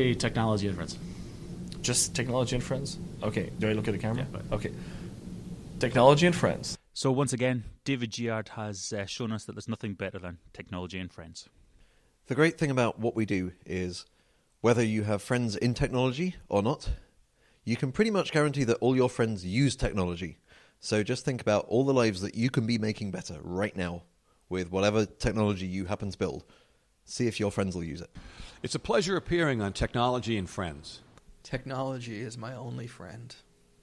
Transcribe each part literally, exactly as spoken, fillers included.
say technology and friends. Just technology and friends? Okay. Do I look at the camera? Yeah. Okay. Technology and friends. So once again, David Giard has uh, shown us that there's nothing better than technology and friends. The great thing about what we do is whether you have friends in technology or not, you can pretty much guarantee that all your friends use technology. So just think about all the lives that you can be making better right now with whatever technology you happen to build. See if your friends will use it. It's a pleasure appearing on Technology and Friends. Technology is my only friend.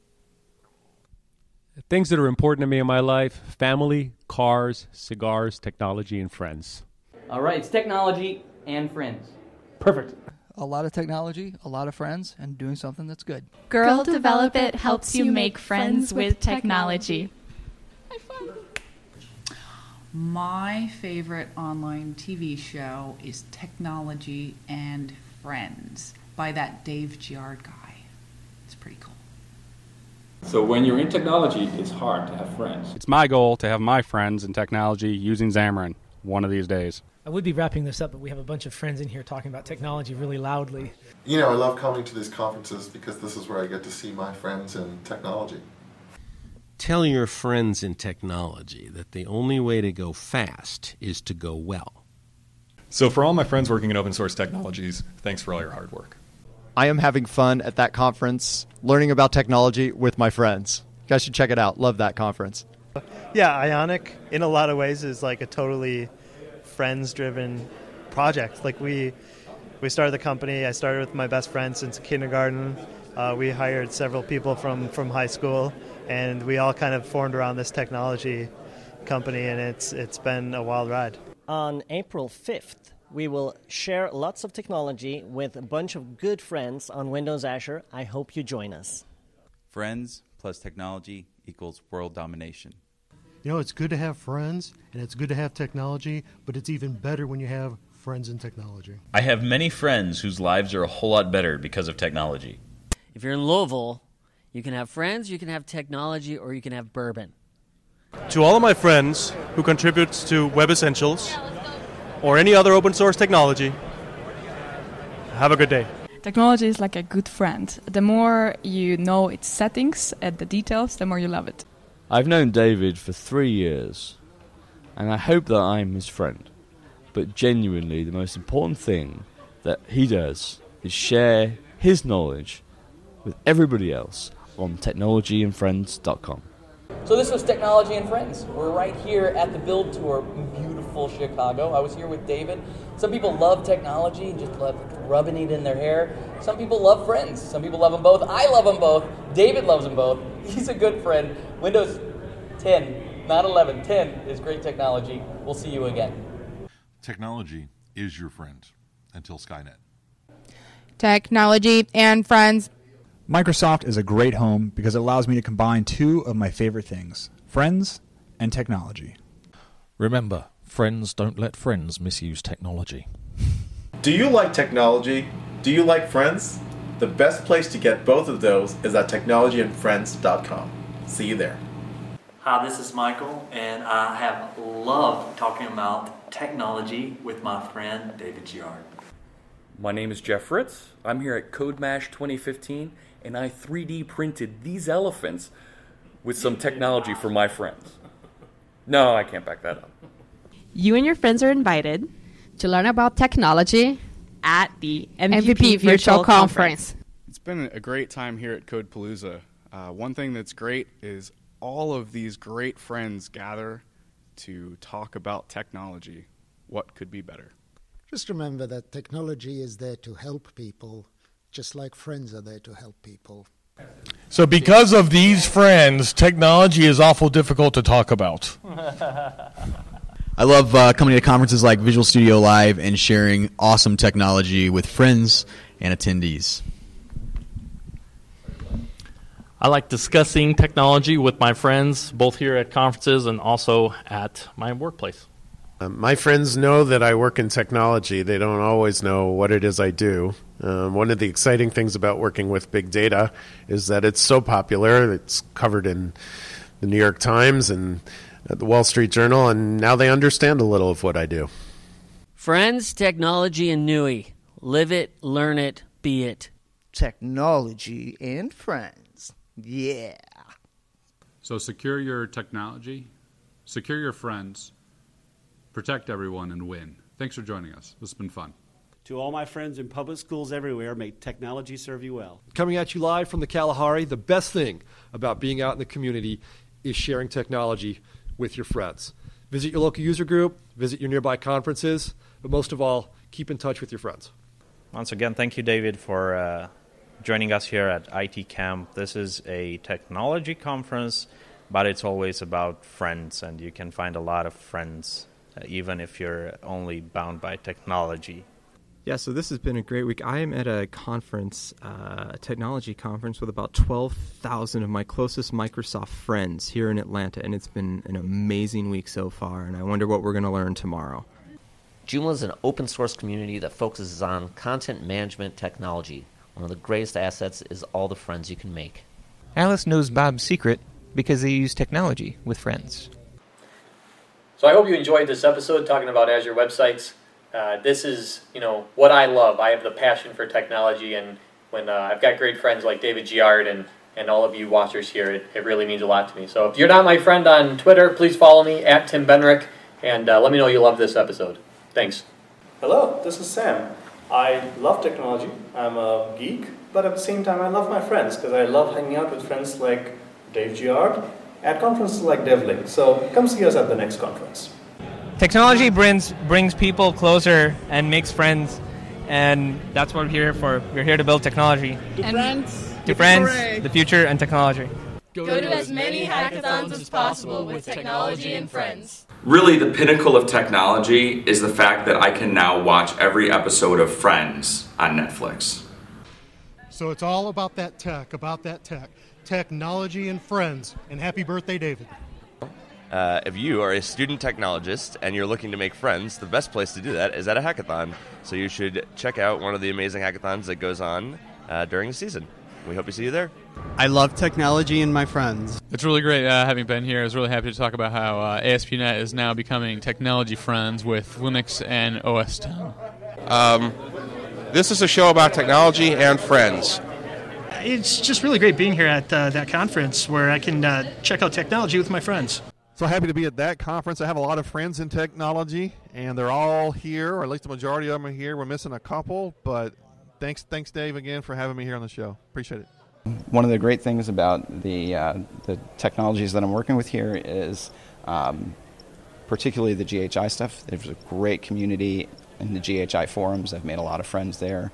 Things that are important to me in my life: family, cars, cigars, technology, and friends. All right, it's technology and friends. Perfect. A lot of technology, a lot of friends, and doing something that's good. Girl Develop It helps you make friends with technology. My favorite online T V show is Technology and Friends by that Dave Giard guy. It's pretty cool. So when you're in technology, it's hard to have friends. It's my goal to have my friends in technology using Xamarin one of these days. I would be wrapping this up, but we have a bunch of friends in here talking about technology really loudly. You know, I love coming to these conferences because this is where I get to see my friends in technology. Tell your friends in technology that the only way to go fast is to go well. So for all my friends working in open source technologies, thanks for all your hard work. I am having fun at that conference, learning about technology with my friends. You guys should check it out. Love that conference. Yeah, Ionic, in a lot of ways, is like a totally friends-driven project. Like we we started the company. I started with my best friend since kindergarten. Uh, we hired several people from, from high school, and we all kind of formed around this technology company, and it's it's been a wild ride. On April fifth, we will share lots of technology with a bunch of good friends on Windows Azure. I hope you join us. Friends plus technology equals world domination. You know, it's good to have friends, and it's good to have technology, but it's even better when you have friends in technology. I have many friends whose lives are a whole lot better because of technology. If you're in Louisville, you can have friends, you can have technology, or you can have bourbon. To all of my friends who contribute to Web Essentials or any other open source technology, have a good day. Technology is like a good friend. The more you know its settings and the details, the more you love it. I've known David for three years, and I hope that I'm his friend. But genuinely, the most important thing that he does is share his knowledge with everybody else on technology and friends dot com. So this was Technology and Friends. We're right here at the Build Tour in beautiful Chicago. I was here with David. Some people love technology and just love rubbing it in their hair. Some people love friends. Some people love them both. I love them both. David loves them both. He's a good friend. Windows ten, not eleven, ten is great technology. We'll see you again. Technology is your friend until Skynet. Technology and Friends. Microsoft is a great home because it allows me to combine two of my favorite things, friends and technology. Remember, friends don't let friends misuse technology. Do you like technology? Do you like friends? The best place to get both of those is at technology and friends dot com. See you there. Hi, this is Michael, and I have loved talking about technology with my friend David Giard. My name is Jeff Fritz. I'm here at CodeMash twenty fifteen, and I three D printed these elephants with some technology for my friends. No, I can't back that up. You and your friends are invited to learn about technology at the M V P, M V P Virtual, Virtual Conference. Conference. It's been a great time here at Codepalooza. Uh, one thing that's great is all of these great friends gather to talk about technology. What could be better? Just remember that technology is there to help people, just like friends are there to help people. So because of these friends, technology is awful difficult to talk about. I love uh, coming to conferences like Visual Studio Live and sharing awesome technology with friends and attendees. I like discussing technology with my friends, both here at conferences and also at my workplace. Um, my friends know that I work in technology. They don't always know what it is I do. Um, one of the exciting things about working with big data is that it's so popular. It's covered in the New York Times and the Wall Street Journal, and now they understand a little of what I do. Friends, technology, and N U I. Live it, learn it, Be it. Technology and friends. Yeah. So secure your technology, secure your friends, protect everyone, and win. Thanks for joining us. This has been fun. To all my friends in public schools everywhere, may technology serve you well. Coming at you live from the Kalahari, the best thing about being out in the community is sharing technology with your friends. Visit your local user group, visit your nearby conferences, but most of all, keep in touch with your friends. Once again, thank you, David, for uh, joining us here at I T Camp. This is a technology conference, but it's always about friends, and you can find a lot of friends, uh, even if you're only bound by technology. Yeah, so this has been a great week. I am at a conference, uh, a technology conference, with about twelve thousand of my closest Microsoft friends here in Atlanta, and it's been an amazing week so far, and I wonder what we're going to learn tomorrow. Joomla is an open source community that focuses on content management technology. One of the greatest assets is all the friends you can make. Alice knows Bob's secret because they use technology with friends. So I hope you enjoyed this episode talking about Azure websites. Uh, this is, you know, what I love. I have the passion for technology, and when uh, I've got great friends like David Giard and, and all of you watchers here, it, it really means a lot to me. So if you're not my friend on Twitter, please follow me at Tim Benrick, and uh, let me know you love this episode. Thanks. Hello, this is Sam. I love technology. I'm a geek, but at the same time I love my friends because I love hanging out with friends like Dave Giard at conferences like DevLink. So come see us at the next conference. Technology brings brings people closer and makes friends, and that's what we're here for. We're here to build technology. To and friends. To friends, hooray. The future, and technology. Go, Go to as many hackathons as possible with technology and friends. Really, the pinnacle of technology is the fact that I can now watch every episode of Friends on Netflix. So it's all about that tech, about that tech. Technology and friends. And happy birthday, David. Uh, if you are a student technologist and you're looking to make friends, the best place to do that is at a hackathon. So you should check out one of the amazing hackathons that goes on uh, during the season. We hope to see you there. I love technology and my friends. It's really great uh, having been here. I was really happy to talk about how uh, A S P dot net is now becoming technology friends with Linux and O S ten. Um, this is a show about technology and friends. It's just really great being here at uh, that conference where I can uh, check out technology with my friends. So happy to be at that conference. I have a lot of friends in technology, and they're all here, or at least the majority of them are here. We're missing a couple, but thanks, thanks, Dave, again for having me here on the show. Appreciate it. One of the great things about the uh, the technologies that I'm working with here is um, particularly the G H I stuff. There's a great community in the G H I forums. I've made a lot of friends there.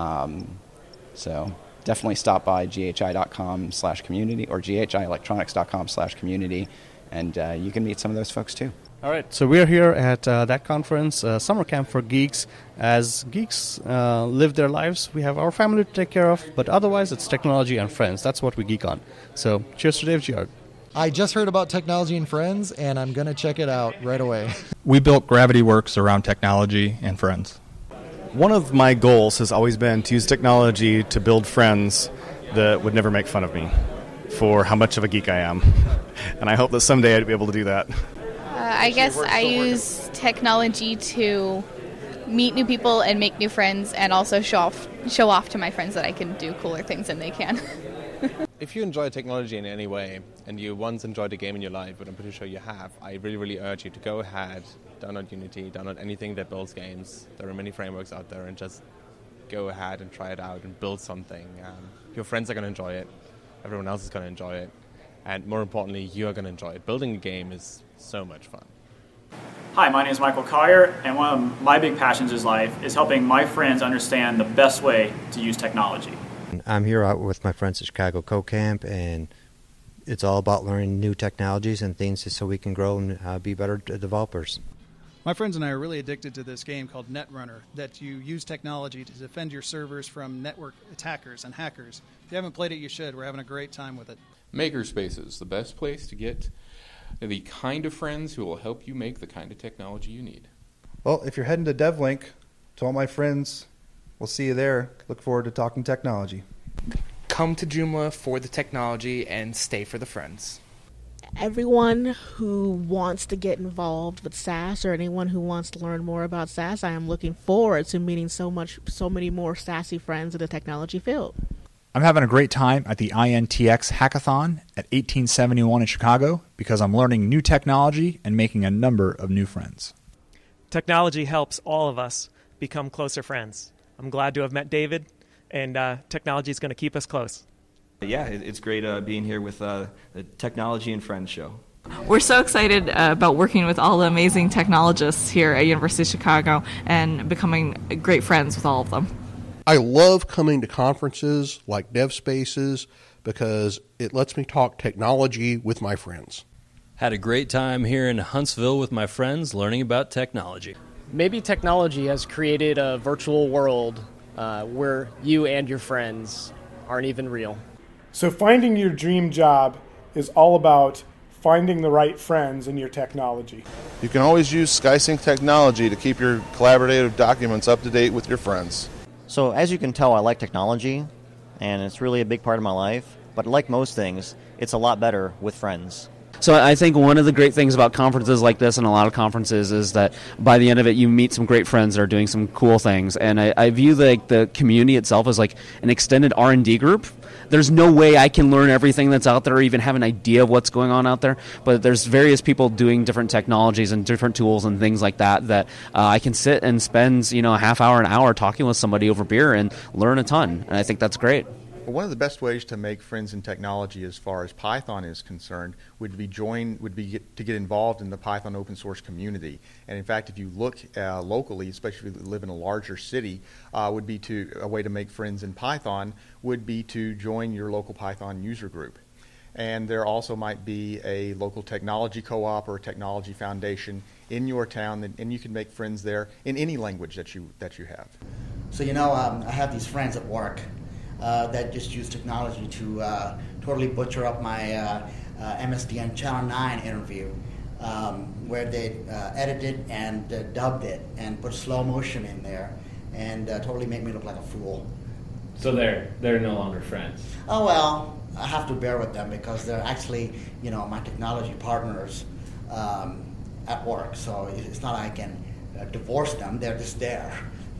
Um, so definitely stop by G H I dot com slash community or G H I electronics dot com slash community, and uh, you can meet some of those folks too. All right, so we're here at uh, that conference, uh, Summer Camp for Geeks. As geeks uh, live their lives, we have our family to take care of, but otherwise it's technology and friends. That's what we geek on. So cheers to Dave Giard. I just heard about Technology and Friends, and I'm going to check it out right away. We built GravityWorks around technology and friends. One of my goals has always been to use technology to build friends that would never make fun of me for how much of a geek I am. And I hope that someday I'd be able to do that. Uh, I guess I use technology to meet new people and make new friends, and also show off show off to my friends that I can do cooler things than they can. If you enjoy technology in any way, and you once enjoyed a game in your life, but I'm pretty sure you have, I really, really urge you to go ahead, download Unity, download anything that builds games. There are many frameworks out there, and just go ahead and try it out and build something. Um, your friends are going to enjoy it. Everyone else is going to enjoy it. And more importantly, you are going to enjoy it. Building a game is so much fun. Hi, my name is Michael Collier, and one of my big passions in life is helping my friends understand the best way to use technology. I'm here out with my friends at Chicago Co-Camp, and it's all about learning new technologies and things so we can grow and uh, be better developers. My friends and I are really addicted to this game called Netrunner, that you use technology to defend your servers from network attackers and hackers. If you haven't played it, you should. We're having a great time with it. Makerspaces, the best place to get the kind of friends who will help you make the kind of technology you need. Well, if you're heading to DevLink, to all my friends, we'll see you there. Look forward to talking technology. Come to Joomla for the technology and stay for the friends. everyone who wants to get involved with S A S or anyone who wants to learn more about S A S, I am looking forward to meeting so much, so many more sassy friends in the technology field. I'm having a great time at the I N T X Hackathon at eighteen seventy-one in Chicago because I'm learning new technology and making a number of new friends. Technology helps all of us become closer friends. I'm glad to have met David, and uh, technology is going to keep us close. Yeah, it's great uh, being here with uh, the Technology and Friends show. We're so excited uh, about working with all the amazing technologists here at University of Chicago and becoming great friends with all of them. I love coming to conferences like DevSpaces because it lets me talk technology with my friends. Had a great time here in Huntsville with my friends learning about technology. Maybe technology has created a virtual world uh, where you and your friends aren't even real. So finding your dream job is all about finding the right friends in your technology. You can always use SkySync technology to keep your collaborative documents up to date with your friends. So as you can tell, I like technology, and it's really a big part of my life. But like most things, it's a lot better with friends. So I think one of the great things about conferences like this and a lot of conferences is that by the end of it, you meet some great friends that are doing some cool things. And I, I view the, the community itself as like an extended R and D group. There's no way I can learn everything that's out there or even have an idea of what's going on out there. But there's various people doing different technologies and different tools and things like that that uh, I can sit and spend, you know, a half hour, an hour talking with somebody over beer and learn a ton. And I think that's great. One of the best ways to make friends in technology as far as Python is concerned would be join would be get, to get involved in the Python open source community. And in fact, if you look uh, locally, especially if you live in a larger city, uh, would be to a way to make friends in Python would be to join your local Python user group. And there also might be a local technology co-op or a technology foundation in your town, that, and you can make friends there in any language that you that you have. So you know, um, I have these friends at work. Uh, that just use technology to uh, totally butcher up my uh, uh, M S D N Channel nine interview, um, where they uh, edited and uh, dubbed it and put slow motion in there and uh, totally make me look like a fool. So they're they're no longer friends? Oh, well, I have to bear with them because they're actually, you know, my technology partners um, at work. So it's not like I can uh, divorce them, they're just there.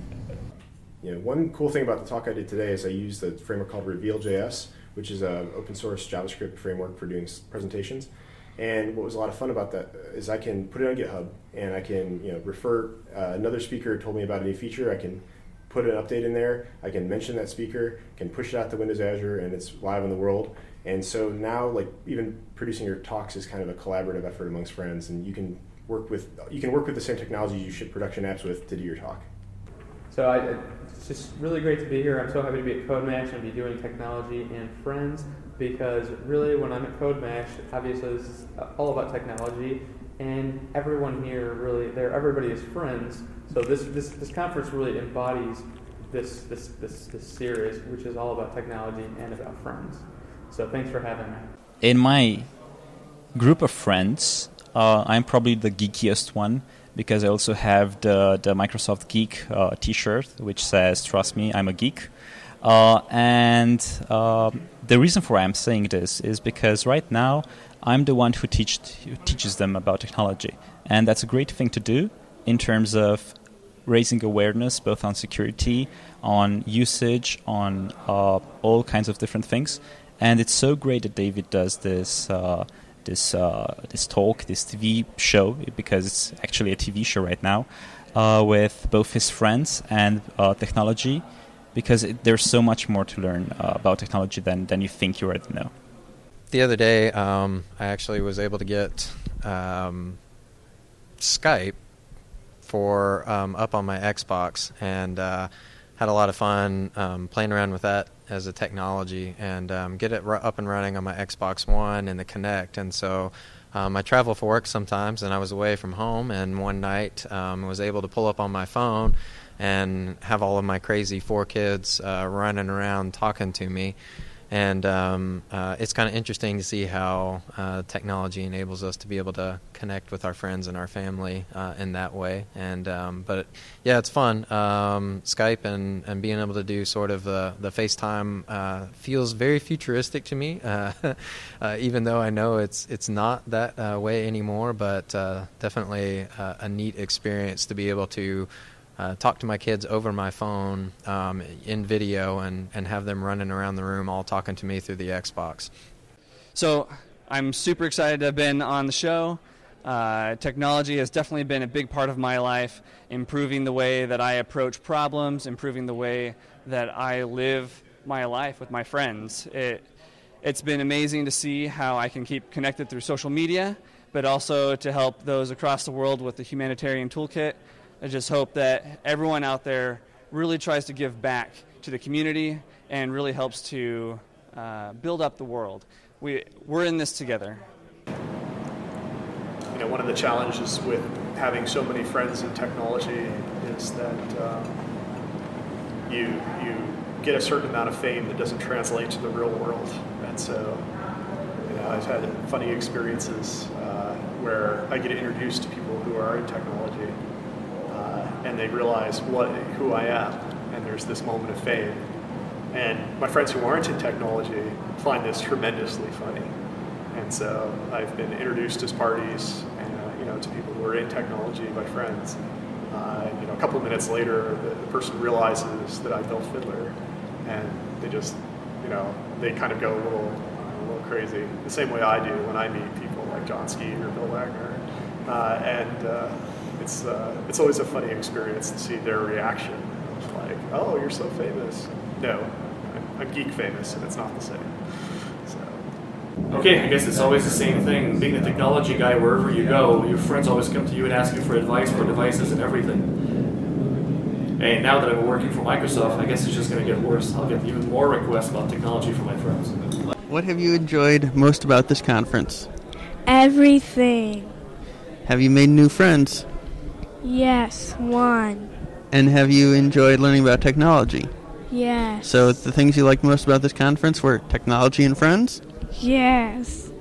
You know, one cool thing about the talk I did today is I used the framework called Reveal J S, which is an open source JavaScript framework for doing presentations. And what was a lot of fun about that is I can put it on GitHub and I can, you know, refer uh, another speaker told me about a new feature. I can put an update in there. I can mention that speaker, can push it out to Windows Azure, and it's live in the world. And so now, like, even producing your talks is kind of a collaborative effort amongst friends, and you can work with you can work with the same technology you ship production apps with to do your talk. So I, it's just really great to be here. I'm so happy to be at CodeMash and be doing technology and friends, because really when I'm at CodeMash, obviously this is all about technology, and everyone here really, they're everybody is friends. So this this, this conference really embodies this, this this this series, which is all about technology and about friends. So thanks for having me. In my group of friends, uh, I'm probably the geekiest one, because I also have the, the Microsoft Geek uh, t-shirt, which says, "Trust me, I'm a geek." Uh, and uh, the reason for why I'm saying this is because right now I'm the one who, teach, who teaches them about technology. And that's a great thing to do in terms of raising awareness, both on security, on usage, on uh, all kinds of different things. And it's so great that David does this uh, this uh, this talk, this T V show, because it's actually a T V show right now, uh, with both his friends and uh, technology, because it, there's so much more to learn uh, about technology than, than you think you already know. The other day, um, I actually was able to get um, Skype for um, up on my Xbox, and uh, had a lot of fun um, playing around with that as a technology, and um, get it r- up and running on my Xbox One and the Kinect. And so um, I travel for work sometimes, and I was away from home, and one night um, was able to pull up on my phone and have all of my crazy four kids uh, running around talking to me. And um, uh, it's kind of interesting to see how uh, technology enables us to be able to connect with our friends and our family uh, in that way. And um, but yeah, it's fun. Um, Skype and, and being able to do sort of the the FaceTime uh, feels very futuristic to me. Uh, uh, even though I know it's it's not that uh, way anymore, but uh, definitely uh, a neat experience to be able to. Uh, talk to my kids over my phone um, in video and, and have them running around the room all talking to me through the Xbox. So I'm super excited to have been on the show. Uh, technology has definitely been a big part of my life, improving the way that I approach problems, improving the way that I live my life with my friends. It, it's been amazing to see how I can keep connected through social media, but also to help those across the world with the humanitarian toolkit. I just hope that everyone out there really tries to give back to the community and really helps to uh, build up the world. We, we're in this together. You know, one of the challenges with having so many friends in technology is that um, you, you get a certain amount of fame that doesn't translate to the real world. And so, you know, I've had funny experiences uh, where I get introduced to people who are in technology. And they realize what who I am, and there's this moment of fame. And my friends who aren't in technology find this tremendously funny. And so I've been introduced as parties, and, uh, you know, to people who are in technology by friends. Uh, you know, a couple of minutes later, the, the person realizes that I built Fiddler, and they just, you know, they kind of go a little, a little crazy. The same way I do when I meet people like John Ski or Bill Wagner, uh, and. Uh, It's uh, it's always a funny experience to see their reaction. Like, oh, you're so famous. No, I'm, I'm geek famous, and it's not the same. So. Okay, I guess it's always the same thing. Being a technology guy, wherever you go, your friends always come to you and ask you for advice for devices and everything. And now that I'm working for Microsoft, I guess it's just going to get worse. I'll get even more requests about technology from my friends. What have you enjoyed most about this conference? Everything. Have you made new friends? Yes, one. And have you enjoyed learning about technology? Yes. So the things you liked most about this conference were technology and friends? Yes.